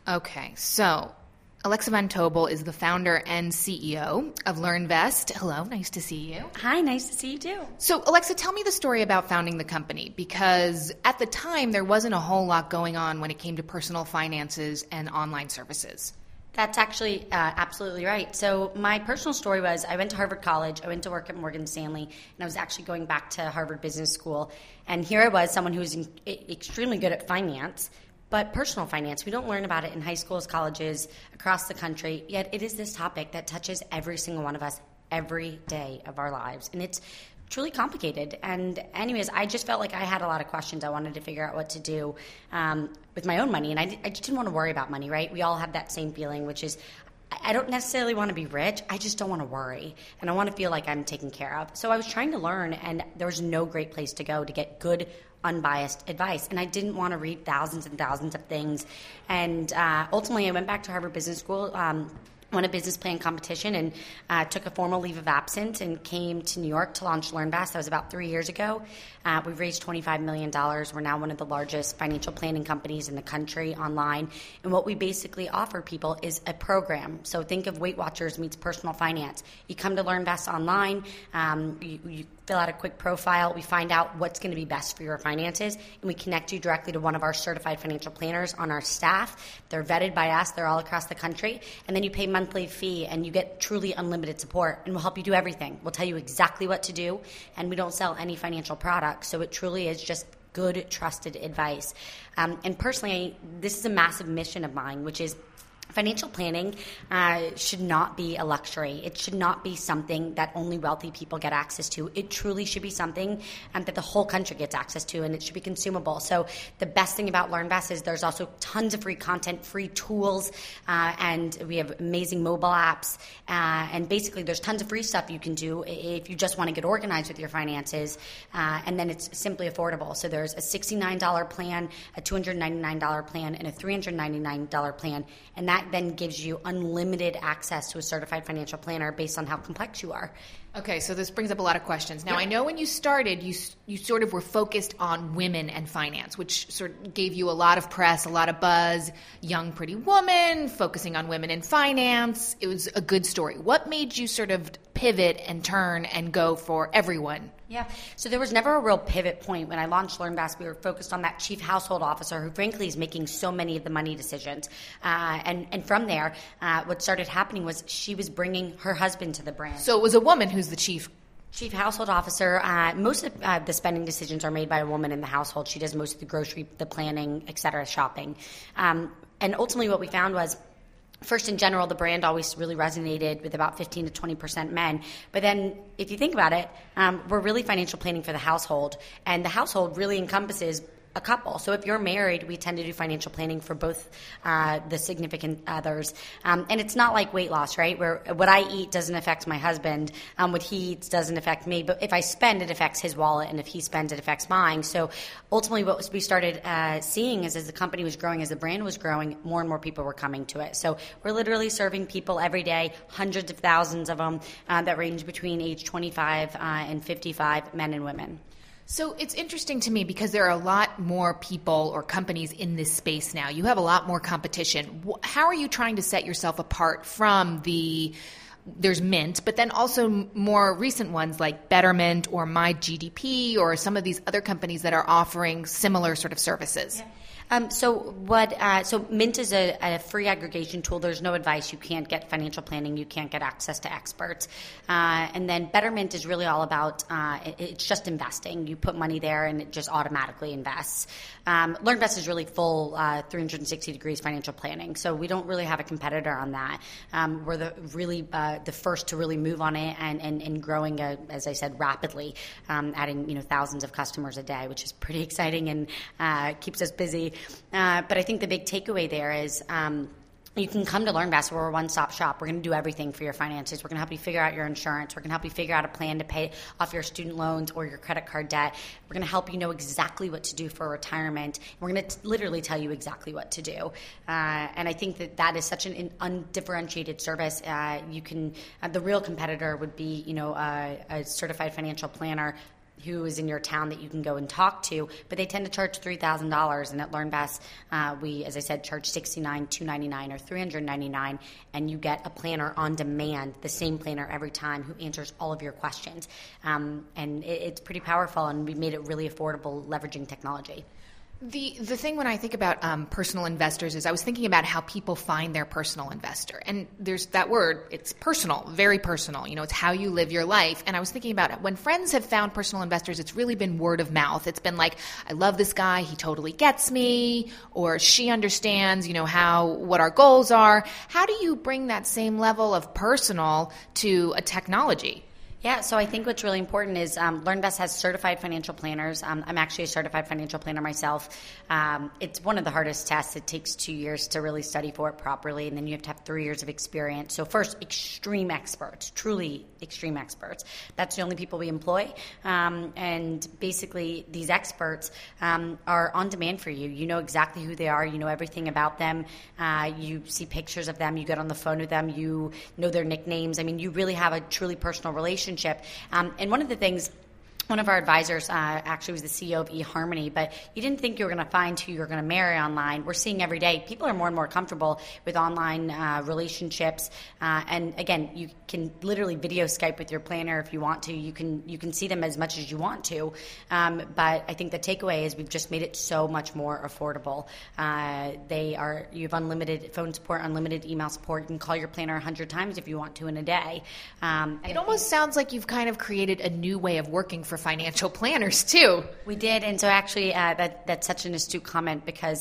Okay, so Alexa Von Tobel is the founder and CEO of LearnVest. Hello, nice to see you. Hi, nice to see you too. So Alexa, tell me the story about founding the company, because at the time there wasn't a whole lot going on when it came to personal finances and online services. That's actually absolutely right. So my personal story was I went to Harvard College, I went to work at Morgan Stanley, and I was actually going back to Harvard Business School. And here I was, someone who was extremely good at finance, but personal finance, we don't learn about it in high schools, colleges, across the country, yet it is this topic that touches every single one of us every day of our lives. And it's truly complicated. And anyways, I just felt like I had a lot of questions. I wanted to figure out what to do with my own money. And I just didn't want to worry about money, right? We all have that same feeling, which is I don't necessarily want to be rich. I just don't want to worry. And I want to feel like I'm taken care of. So I was trying to learn, and there was no great place to go to get good, unbiased advice. And I didn't want to read thousands and thousands of things. And ultimately, I went back to Harvard Business School, won a business plan competition, and took a formal leave of absence and came to New York to launch LearnVest. That was about 3 years ago. We've raised $25 million. We're now one of the largest financial planning companies in the country online. And what we basically offer people is a program. So think of Weight Watchers meets personal finance. You come to LearnVest online. You fill out a quick profile. We find out what's going to be best for your finances, and we connect you directly to one of our certified financial planners on our staff. They're vetted by us. They're all across the country. And then you pay monthly fee, and you get truly unlimited support, and we'll help you do everything. We'll tell you exactly what to do, and we don't sell any financial products. So it truly is just good, trusted advice. And personally, this is a massive mission of mine, which is financial planning should not be a luxury. It should not be something that only wealthy people get access to. It truly should be something that the whole country gets access to, and it should be consumable. So the best thing about LearnVest is there's also tons of free content, free tools, and we have amazing mobile apps. And basically there's tons of free stuff you can do if you just want to get organized with your finances. And then it's simply affordable. So there's a $69 plan, a $299 plan, and a $399 plan. And that then gives you unlimited access to a certified financial planner based on how complex you are. Okay, so this brings up a lot of questions. Now, I know when you started, you sort of were focused on women and finance, which sort of gave you a lot of press, a lot of buzz. Young, pretty woman, focusing on women in finance. It was a good story. What made you sort of pivot and turn and go for everyone? Yeah, so there was never a real pivot point. When I launched LearnVest, we were focused on that chief household officer who frankly is making so many of the money decisions. And from there, what started happening was she was bringing her husband to the brand. So it was a woman who's the chief household officer. Most of the spending decisions are made by a woman in the household. She does most of the grocery, the planning, et cetera, shopping. And ultimately what we found was, first, in general, the brand always really resonated with about 15 to 20% men. But then if you think about it, we're really financial planning for the household. And the household really encompasses a couple. So if you're married, we tend to do financial planning for both the significant others. And it's not like weight loss, right? Where what I eat doesn't affect my husband. What he eats doesn't affect me. But if I spend, it affects his wallet. And if he spends, it affects mine. So ultimately what we started seeing is as the company was growing, as the brand was growing, more and more people were coming to it. So we're literally serving people every day, hundreds of thousands of them that range between age 25 and 55, men and women. So it's interesting to me because there are a lot more people or companies in this space now. You have a lot more competition. How are you trying to set yourself apart from there's Mint, but then also more recent ones like Betterment or MyGDP or some of these other companies that are offering similar sort of services? Yeah. So Mint is a free aggregation tool. There's no advice. You can't get financial planning. You can't get access to experts. And then Betterment is really all about, it's just investing. You put money there and it just automatically invests. LearnVest is really full 360 degrees financial planning. So we don't really have a competitor on that. We're the first to really move on it and growing, as I said, rapidly, adding thousands of customers a day, which is pretty exciting and keeps us busy. But I think the big takeaway there is you can come to LearnVest. We're a one-stop shop. We're going to do everything for your finances. We're going to help you figure out your insurance. We're going to help you figure out a plan to pay off your student loans or your credit card debt. We're going to help you know exactly what to do for retirement. We're going to literally tell you exactly what to do. And I think that is such an undifferentiated service. The real competitor would be, a certified financial planner who is in your town that you can go and talk to, but they tend to charge $3,000. And at LearnVest, we, as I said, charge $69, $299, or $399, and you get a planner on demand, the same planner every time, who answers all of your questions. And it's pretty powerful, and we made it really affordable, leveraging technology. The thing when I think about personal investors is I was thinking about how people find their personal investor. And there's that word, it's personal, very personal. It's how you live your life. And I was thinking about it. When friends have found personal investors, it's really been word of mouth. It's been like, I love this guy, he totally gets me, or she understands, what our goals are. How do you bring that same level of personal to a technology? Yeah, so I think what's really important is LearnVest has certified financial planners. I'm actually a certified financial planner myself. It's one of the hardest tests. It takes 2 years to really study for it properly, and then you have to have 3 years of experience. So first, extreme experts, truly extreme experts. That's the only people we employ. And basically, these experts are on demand for you. You know exactly who they are. You know everything about them. You see pictures of them. You get on the phone with them. You know their nicknames. I mean, you really have a truly personal relationship. And one of the things, one of our advisors actually was the CEO of eHarmony, but you didn't think you were going to find who you were going to marry online. We're seeing every day people are more and more comfortable with online relationships. And again, you can literally video Skype with your planner if you want to. You can see them as much as you want to. But I think the takeaway is we've just made it so much more affordable. You have unlimited phone support, unlimited email support. You can call your planner 100 times if you want to in a day. It almost sounds like you've kind of created a new way of working for financial planners too. We did, and so actually that's such an astute comment because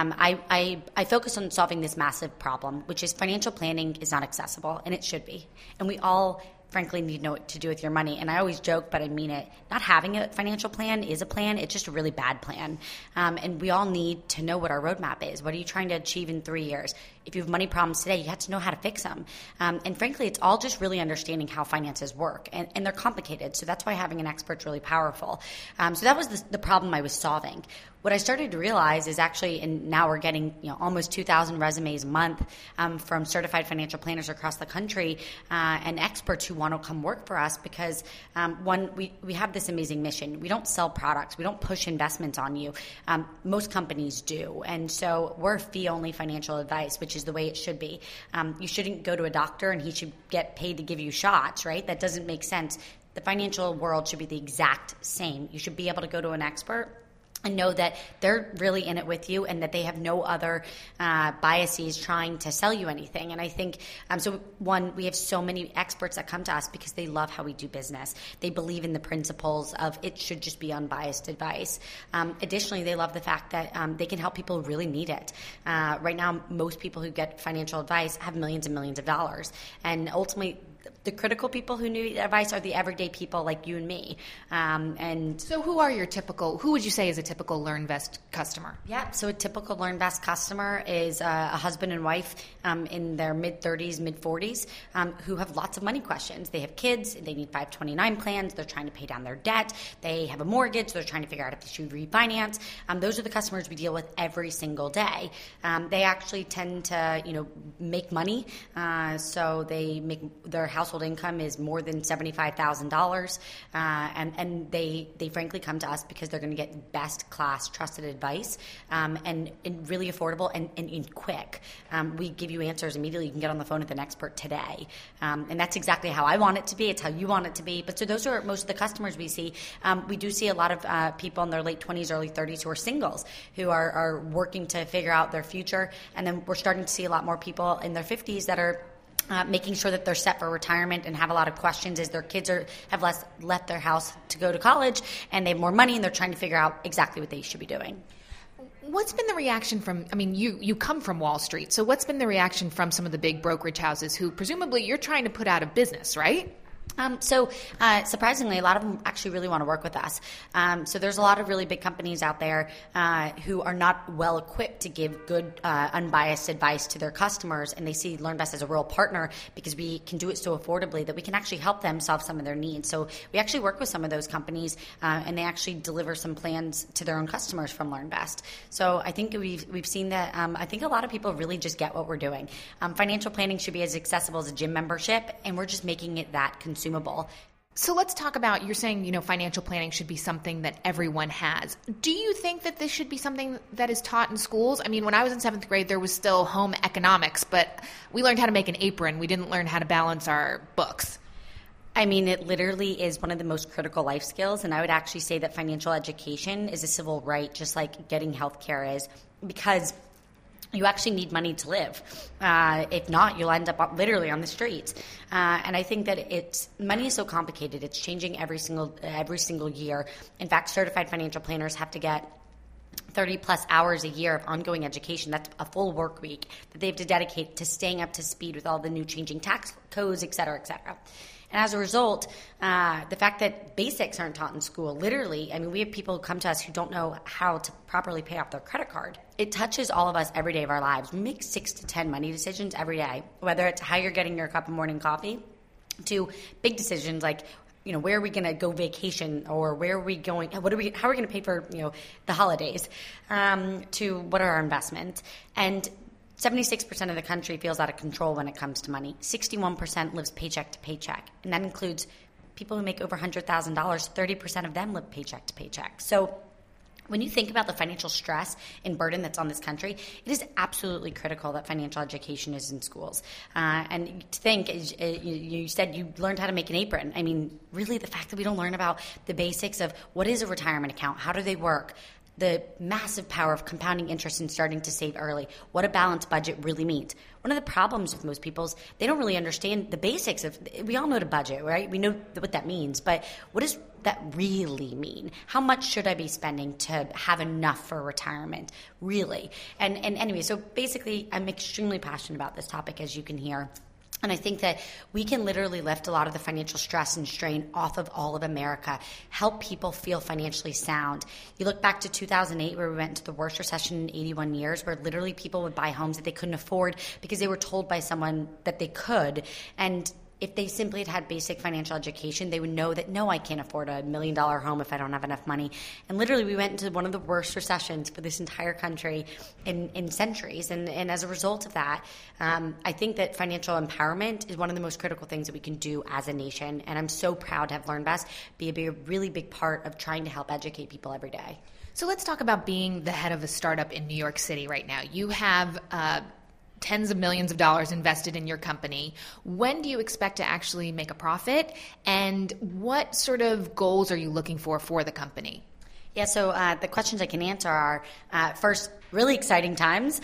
I focus on solving this massive problem, which is financial planning is not accessible, and it should be. And we all frankly need to know what to do with your money. And I always joke, but I mean it. Not having a financial plan is a plan. It's just a really bad plan. And we all need to know what our roadmap is. What are you trying to achieve in 3 years? If you have money problems today, you have to know how to fix them. And frankly, it's all just really understanding how finances work. And they're complicated. So that's why having an expert's really powerful. So that was the problem I was solving. What I started to realize is actually, and now we're getting almost 2,000 resumes a month from certified financial planners across the country and experts who want to come work for us because, one, we have this amazing mission. We don't sell products. We don't push investments on you. Most companies do. And so we're fee-only financial advice, which is the way it should be. You shouldn't go to a doctor and he should get paid to give you shots, right? That doesn't make sense. The financial world should be the exact same. You should be able to go to an expert and know that they're really in it with you and that they have no other biases trying to sell you anything. And I think, so one, we have so many experts that come to us because they love how we do business. They believe in the principles of it should just be unbiased advice. Additionally, they love the fact that they can help people who really need it. Right now, most people who get financial advice have millions and millions of dollars. And ultimately, the critical people who need advice are the everyday people like you and me. And so who would you say is a typical LearnVest customer? Yeah, so a typical LearnVest customer is a husband and wife in their mid-30s, mid-40s who have lots of money questions. They have kids, they need 529 plans, they're trying to pay down their debt, they have a mortgage, they're trying to figure out if they should refinance. Those are the customers we deal with every single day. They actually tend to, make money, so they make their household income is more than $75,000, and they frankly come to us because they're going to get best class trusted advice and really affordable and quick. We give you answers immediately. You can get on the phone with an expert today, and that's exactly how I want it to be. It's how you want it to be. But so those are most of the customers we see. We do see a lot of people in their late 20s, early 30s who are singles who are working to figure out their future, and then we're starting to see a lot more people in their 50s that are making sure that they're set for retirement and have a lot of questions as their kids have left their house to go to college and they have more money and they're trying to figure out exactly what they should be doing. What's been the reaction from, you come from Wall Street, so what's been the reaction from some of the big brokerage houses who presumably you're trying to put out of business, right? Surprisingly, a lot of them actually really want to work with us. So there's a lot of really big companies out there who are not well equipped to give good, unbiased advice to their customers, and they see LearnVest as a real partner because we can do it so affordably that we can actually help them solve some of their needs. So we actually work with some of those companies, and they actually deliver some plans to their own customers from LearnVest. So I think we've seen that. I think a lot of people really just get what we're doing. Financial planning should be as accessible as a gym membership, and we're just making it that consumable. So let's talk about, you're saying, financial planning should be something that everyone has. Do you think that this should be something that is taught in schools? I mean, when I was in 7th grade, there was still home economics, but we learned how to make an apron. We didn't learn how to balance our books. I mean, it literally is one of the most critical life skills, and I would actually say that financial education is a civil right, just like getting healthcare is, because you actually need money to live. If not, you'll end up literally on the streets. And I think that money is so complicated. It's changing every single year. In fact, certified financial planners have to get 30 plus hours a year of ongoing education. That's a full work week that they have to dedicate to staying up to speed with all the new changing tax codes, et cetera, et cetera. And as a result, the fact that basics aren't taught in school, literally, I mean, we have people who come to us who don't know how to properly pay off their credit card. It touches all of us every day of our lives. We make 6 to 10 money decisions every day, whether it's how you're getting your cup of morning coffee to big decisions like, where are we going to go vacation, or where are we going? How are we going to pay for, the holidays? To what are our investments? And 76% of the country feels out of control when it comes to money. 61% lives paycheck to paycheck, and that includes people who make over $100,000. 30% of them live paycheck to paycheck. So when you think about the financial stress and burden that's on this country, it is absolutely critical that financial education is in schools. And to think, as you said, you learned how to make an apron. I mean, really, the fact that we don't learn about the basics of what is a retirement account, how do they work, the massive power of compounding interest and starting to save early, what a balanced budget really means. One of the problems with most people is they don't really understand the basics of, we all know to budget, right? We know what that means, but what does that really mean? How much should I be spending to have enough for retirement, really? And anyway, so basically, I'm extremely passionate about this topic, as you can hear. And I think that we can literally lift a lot of the financial stress and strain off of all of America, help people feel financially sound. You look back to 2008, where we went into the worst recession in 81 years, where literally people would buy homes that they couldn't afford because they were told by someone that they could. And if they simply had basic financial education, they would know that, no, I can't afford $1 million home if I don't have enough money. And literally, we went into one of the worst recessions for this entire country in centuries. And as a result of that, I think that financial empowerment is one of the most critical things that we can do as a nation. And I'm so proud to have LearnVest be a really big part of trying to help educate people every day. So let's talk about being the head of a startup in New York City right now. You have tens of millions of dollars invested in your company. When do you expect to actually make a profit? And what sort of goals are you looking for the company? Yeah, so the questions I can answer are, first, really exciting times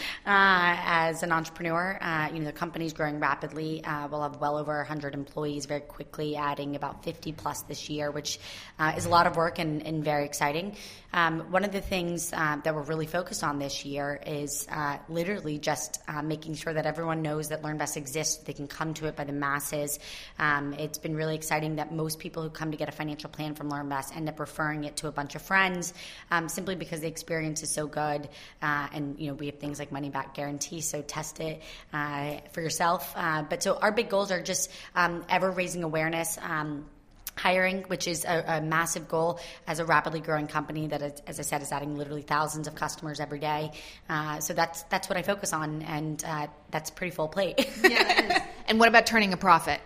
as an entrepreneur. The company's growing rapidly. We'll have well over 100 employees very quickly, adding about 50 plus this year, which is a lot of work and very exciting. One of the things that we're really focused on this year is literally just making sure that everyone knows that LearnVest exists. They can come to it by the masses. It's been really exciting that most people who come to get a financial plan from LearnVest end up referring it to a bunch of friends, simply because the experience is so good. And we have things like money back guarantee, so test it for yourself. But so our big goals are just ever raising awareness, hiring, which is a massive goal as a rapidly growing company that, as I said, is adding literally thousands of customers every day. So that's what I focus on, and that's pretty full plate. Yeah, it is. And what about turning a profit?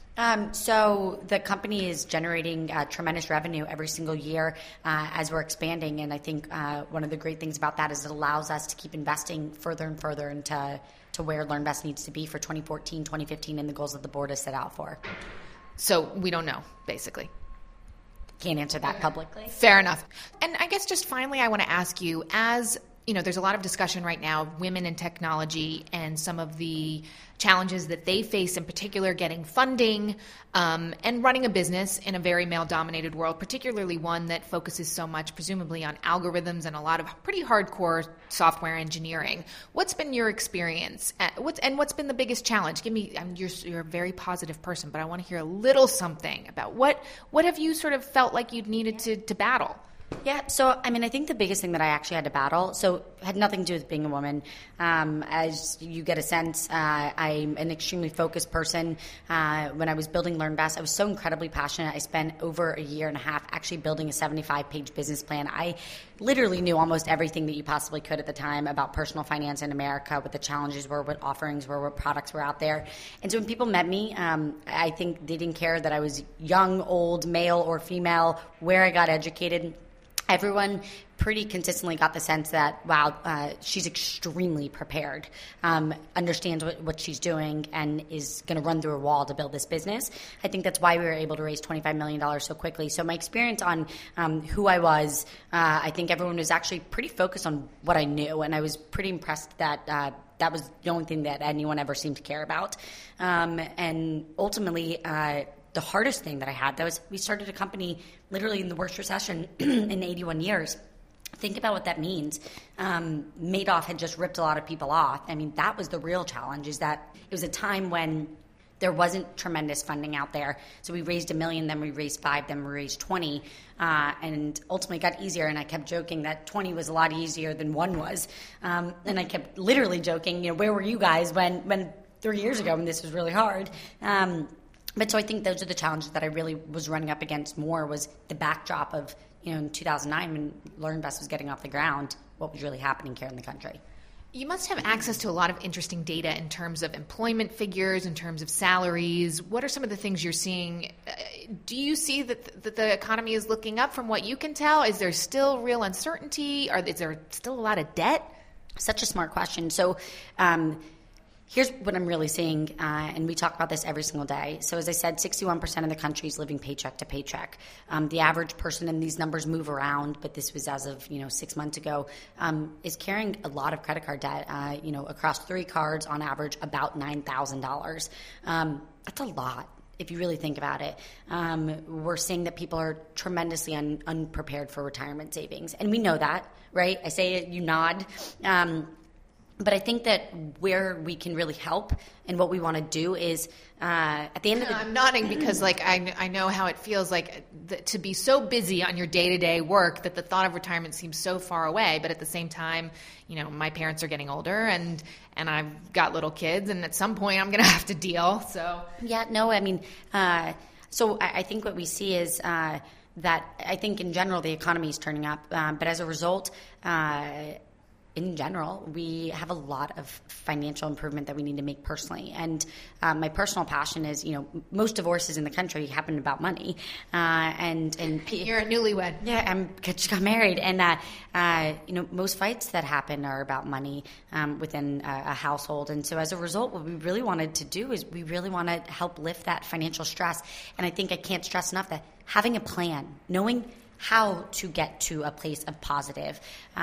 So the company is generating tremendous revenue every single year as we're expanding, and I think one of the great things about that is it allows us to keep investing further and further into where LearnVest needs to be for 2014, 2015, and the goals that the board has set out for. So we don't know, basically. Can't answer that publicly. Fair enough. And I guess just finally I want to ask you, as there's a lot of discussion right now of women in technology and some of the challenges that they face, in particular getting funding and running a business in a very male-dominated world, particularly one that focuses so much, presumably, on algorithms and a lot of pretty hardcore software engineering. What's been your experience? What's been the biggest challenge? You're a very positive person, but I want to hear a little something about what have you sort of felt like you'd needed to battle? Yeah, so I think the biggest thing that I actually had to battle, so had nothing to do with being a woman. As you get a sense, I'm an extremely focused person. When I was building LearnVest, I was so incredibly passionate. I spent over a year and a half actually building a 75-page business plan. I literally knew almost everything that you possibly could at the time about personal finance in America, what the challenges were, what offerings were, what products were out there. And so when people met me, I think they didn't care that I was young, old, male or female, where I got educated. Everyone pretty consistently got the sense that, wow, she's extremely prepared, understands what she's doing, and is going to run through a wall to build this business. I think that's why we were able to raise $25 million so quickly. So my experience on who I was, I think everyone was actually pretty focused on what I knew, and I was pretty impressed that that was the only thing that anyone ever seemed to care about. And ultimately, the hardest thing that I had, that was we started a company literally in the worst recession in 81 years. Think about what that means. Madoff had just ripped a lot of people off. I mean, that was the real challenge, is that it was a time when there wasn't tremendous funding out there. So we raised $1 million, then we raised 5, then we raised 20, and ultimately it got easier. And I kept joking that 20 was a lot easier than 1 was. And I kept literally joking, where were you guys when 3 years ago when this was really hard? But so I think those are the challenges that I really was running up against more, was the backdrop of, in 2009 when LearnVest was getting off the ground, what was really happening here in the country. You must have access to a lot of interesting data in terms of employment figures, in terms of salaries. What are some of the things you're seeing? Do you see that the economy is looking up from what you can tell? Is there still real uncertainty? Is there still a lot of debt? Such a smart question. So here's what I'm really seeing, and we talk about this every single day. So as I said, 61% of the country is living paycheck to paycheck. The average person, and these numbers move around, but this was as of 6 months ago, is carrying a lot of credit card debt. Across 3 cards, on average, about $9,000. That's a lot, if you really think about it. We're seeing that people are tremendously unprepared for retirement savings, and we know that, right? I say it, you nod. But I think that where we can really help and what we want to do is at the end of the day. I'm nodding because I know how it feels to be so busy on your day-to-day work that the thought of retirement seems so far away. But at the same time, my parents are getting older and I've got little kids, and at some point I'm going to have to deal. So yeah, no, I mean, so I think what we see is that I think in general the economy is turning up, but as a result, in general, we have a lot of financial improvement that we need to make personally. And my personal passion is, most divorces in the country happen about money. And you're a newlywed. Yeah, I just got married. And, most fights that happen are about money within a household. And so as a result, what we really wanted to do is we really want to help lift that financial stress. And I think I can't stress enough that having a plan, knowing how to get to a place of positive,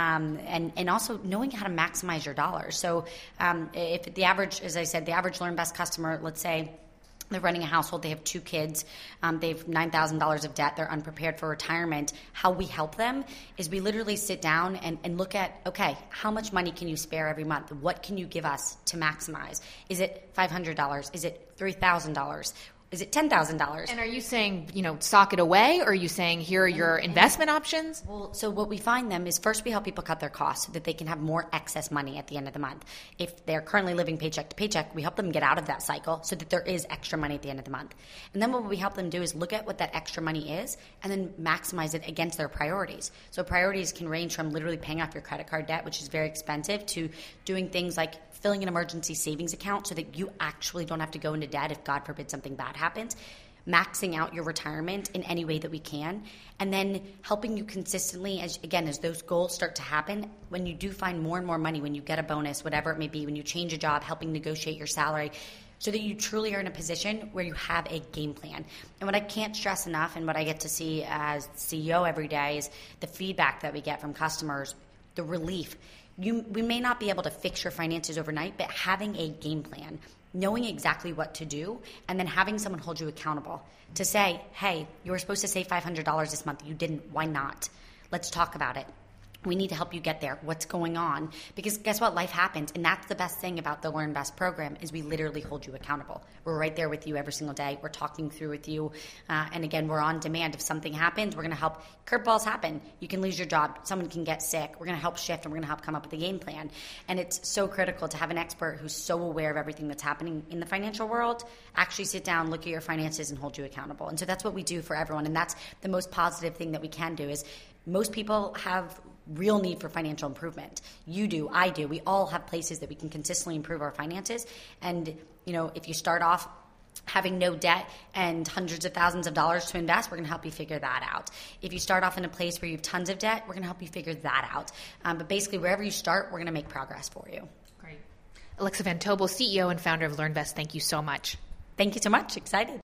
and also knowing how to maximize your dollars. So if the average, as I said, the average LearnVest customer, let's say they're running a household, they have 2 kids, they have $9,000 of debt, they're unprepared for retirement, how we help them is we literally sit down and look at, okay, how much money can you spare every month? What can you give us to maximize? Is it $500? Is it $3,000? Is it $10,000? And are you saying, sock it away, or are you saying here are your investment options? Well, so what we find them is first we help people cut their costs so that they can have more excess money at the end of the month. If they're currently living paycheck to paycheck, we help them get out of that cycle so that there is extra money at the end of the month. And then what we help them do is look at what that extra money is and then maximize it against their priorities. So priorities can range from literally paying off your credit card debt, which is very expensive, to doing things like filling an emergency savings account so that you actually don't have to go into debt if, God forbid, something bad happens, maxing out your retirement in any way that we can, and then helping you consistently as those goals start to happen, when you do find more and more money, when you get a bonus, whatever it may be, when you change a job, helping negotiate your salary, so that you truly are in a position where you have a game plan. And what I can't stress enough, and what I get to see as CEO every day, is the feedback that we get from customers, the relief. We may not be able to fix your finances overnight, but having a game plan, knowing exactly what to do, and then having someone hold you accountable to say, hey, you were supposed to save $500 this month. You didn't. Why not? Let's talk about it. We need to help you get there. What's going on? Because guess what? Life happens. And that's the best thing about the LearnVest program is we literally hold you accountable. We're right there with you every single day. We're talking through with you. And again, we're on demand. If something happens, we're going to help. Curveballs happen. You can lose your job. Someone can get sick. We're going to help shift, and we're going to help come up with a game plan. And it's so critical to have an expert who's so aware of everything that's happening in the financial world actually sit down, look at your finances, and hold you accountable. And so that's what we do for everyone. And that's the most positive thing that we can do is most people have real need for financial improvement. You do, I do. We all have places that we can consistently improve our finances. And, if you start off having no debt and hundreds of thousands of dollars to invest, we're going to help you figure that out. If you start off in a place where you have tons of debt, we're going to help you figure that out. But basically, wherever you start, we're going to make progress for you. Great. Alexa Van Tobel, CEO and founder of LearnVest, thank you so much. Thank you so much. Excited.